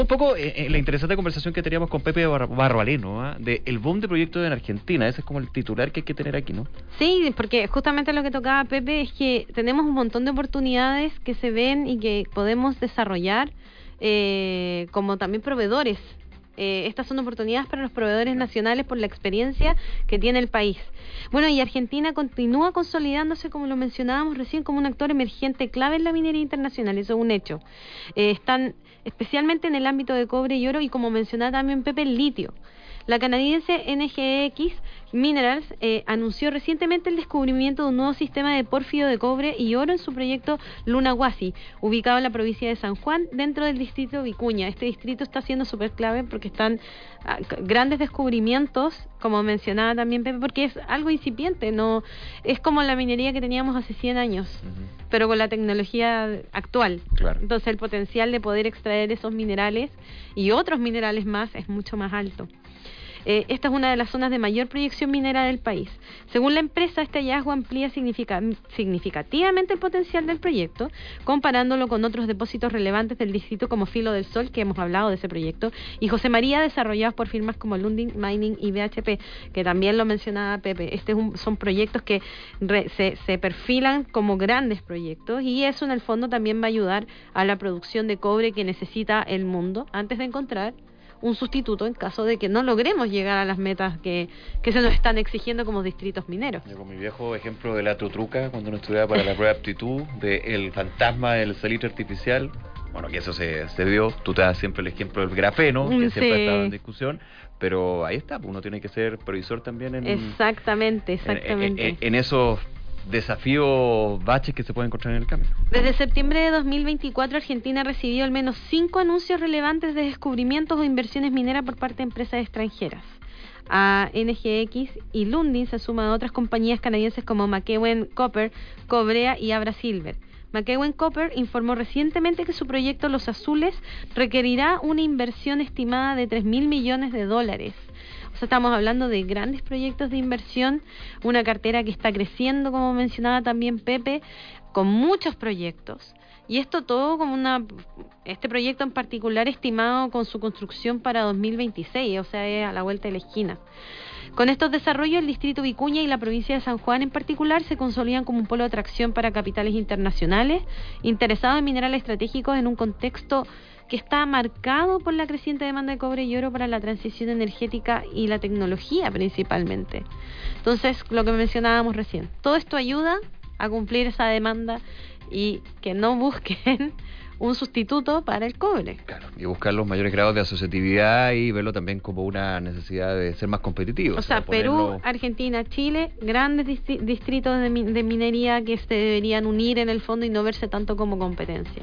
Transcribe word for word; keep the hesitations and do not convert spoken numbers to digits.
Un poco eh, la interesante conversación que teníamos con Pepe Bar Barbaleno, ¿eh? De el boom de proyectos en Argentina. Ese es como el titular que hay que tener aquí, ¿no? Sí, porque justamente lo que tocaba Pepe es que tenemos un montón de oportunidades que se ven y que podemos desarrollar eh, como también proveedores. Eh, estas son oportunidades para los proveedores nacionales por la experiencia que tiene el país. Bueno, y Argentina continúa consolidándose, como lo mencionábamos recién, como un actor emergente clave en la minería internacional. Eso es un hecho. Eh, están especialmente en el ámbito de cobre y oro y, como mencionaba también Pepe, el litio. La canadiense N G X Minerals eh, anunció recientemente el descubrimiento de un nuevo sistema de pórfido de cobre y oro en su proyecto Lunahuasi, ubicado en la provincia de San Juan, dentro del distrito Vicuña. Este distrito está siendo súper clave porque están ah, grandes descubrimientos, como mencionaba también Pepe, porque es algo incipiente, no es como la minería que teníamos hace cien años, uh-huh. pero con la tecnología actual. Claro. Entonces el potencial de poder extraer esos minerales y otros minerales más es mucho más alto. Eh, esta es una de las zonas de mayor proyección minera del país. Según la empresa, este hallazgo amplía significa, significativamente el potencial del proyecto, comparándolo con otros depósitos relevantes del distrito como Filo del Sol, que hemos hablado de ese proyecto, y José María, desarrollados por firmas como Lundin Mining y B H P, que también lo mencionaba Pepe. Este es un, son proyectos que re, se, se perfilan como grandes proyectos, y eso en el fondo también va a ayudar a la producción de cobre que necesita el mundo antes de encontrar un sustituto en caso de que no logremos llegar a las metas que, que se nos están exigiendo como distritos mineros. Yo con mi viejo ejemplo de la Tutruca, cuando uno estudiaba para la prueba de aptitud, del fantasma del salitre artificial, bueno, que eso se, se vio, tú te das siempre el ejemplo del grafeno, que sí. siempre ha estado en discusión, pero ahí está, uno tiene que ser previsor también en... Exactamente, exactamente. En, en, en esos desafíos, baches que se pueden encontrar en el camino. Desde septiembre de dos mil veinticuatro, Argentina recibió al menos cinco anuncios relevantes de descubrimientos o inversiones mineras por parte de empresas extranjeras. A N G X y Lundin se suman a otras compañías canadienses como McEwen Copper, Cobrea y Abra Silver. McEwen Copper informó recientemente que su proyecto Los Azules requerirá una inversión estimada de tres mil millones de dólares. O sea, estamos hablando de grandes proyectos de inversión, una cartera que está creciendo, como mencionaba también Pepe, con muchos proyectos. Y esto todo como una... Este proyecto en particular estimado con su construcción para dos mil veintiséis, o sea, es a la vuelta de la esquina. Con estos desarrollos, el distrito Vicuña y la provincia de San Juan en particular se consolidan como un polo de atracción para capitales internacionales interesados en minerales estratégicos en un contexto que está marcado por la creciente demanda de cobre y oro para la transición energética y la tecnología principalmente. Entonces, lo que mencionábamos recién, todo esto ayuda a cumplir esa demanda y que no busquen un sustituto para el cobre. Claro, y buscar los mayores grados de asociatividad y verlo también como una necesidad de ser más competitivos. O sea, o sea Perú, ponerlo... Argentina, Chile, grandes distritos de, de minería que se deberían unir en el fondo y no verse tanto como competencia.